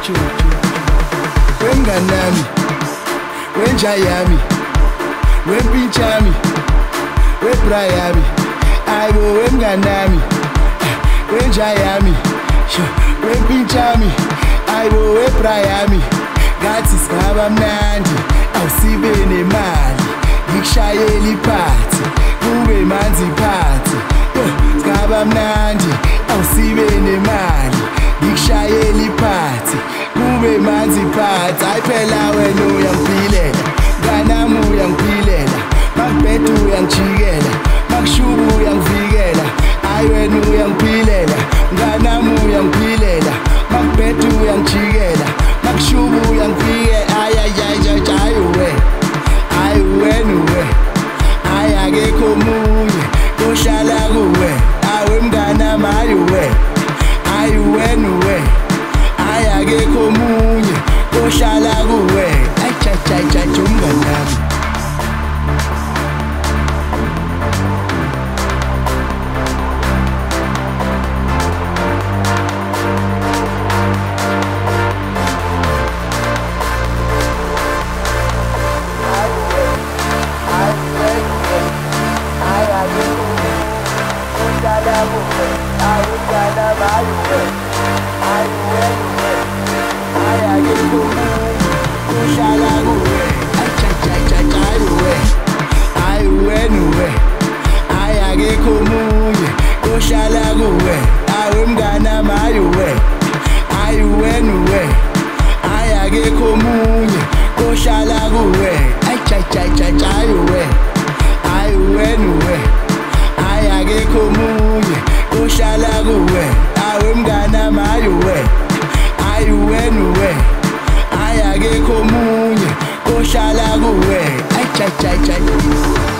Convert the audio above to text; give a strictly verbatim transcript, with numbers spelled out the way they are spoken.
Wenganami, wenjayami, wempinchami, webrayami, ayibo wemnganami, wenjayami, wempinchami, ayibo webrayami, ngathi singaba mnandi, awusibe nemali, ngikushayela iphathi, kube manzi iphathi, singaba mnandi, awusibe nemali, ngikushayela iphathi, kube manzi iphathi. Hayi phela wena uyangiphilela, nganami uyangiphilela, makubheda uyangijikela, makushuba uyangivikela. Hayi wena uyangiphilela, nganami uyangiphilela, makubheda uyangijikela, makushuba uyangivikela. Hayi hayi hayi we, hayi wena we, hayi akekho omunye ohlala kuwe, awe mnganami hayi we, hayi wena we, hayi akekho omunye ohlala kuwe, ayijajajaja umnganami. Ohlala kuwe, awe mnganami hayi we, hayi wena we, hayi akekho omunye ohlala kuwe, ayijajajaja hayi we, hayi wena we, hayi akekho omunye ohlala kuwe, awe mnganami hayi we, hayi wena we, hayi akekho omunye ohlala kuwe, ayijajajaja.